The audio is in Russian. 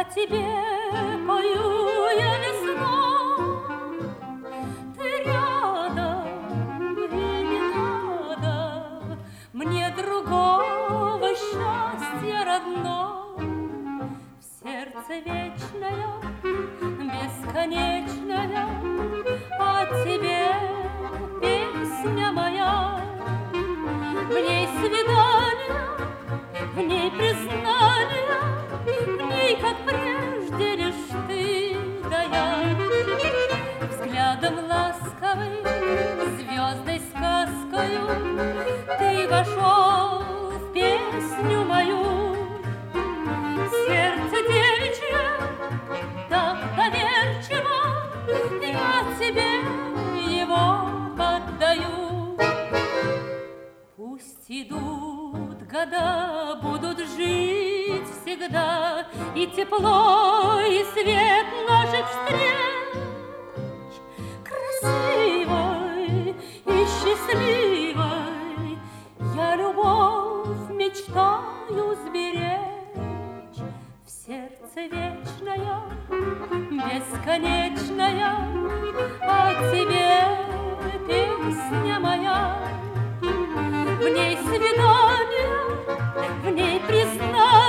тебе пою я весной. Ты рядом, и не надо мне другого счастья родной. В сердце вечная, бесконечная, о тебе песня моя. В ней свидание, в ней признание, в ней, как прежде, лишь ты да я. Взглядом ласковым, звездой сказкою ты вошел в песню мою. Сердце девичье так доверчиво, я тебе его отдаю. Пусть идут года, будут жить всегда и тепло, и свет наших встреч. Красивой и счастливой я любовь мечтаю сберечь. В сердце вечная, бесконечная, о тебе песня моя. В ней свидание, в ней признание,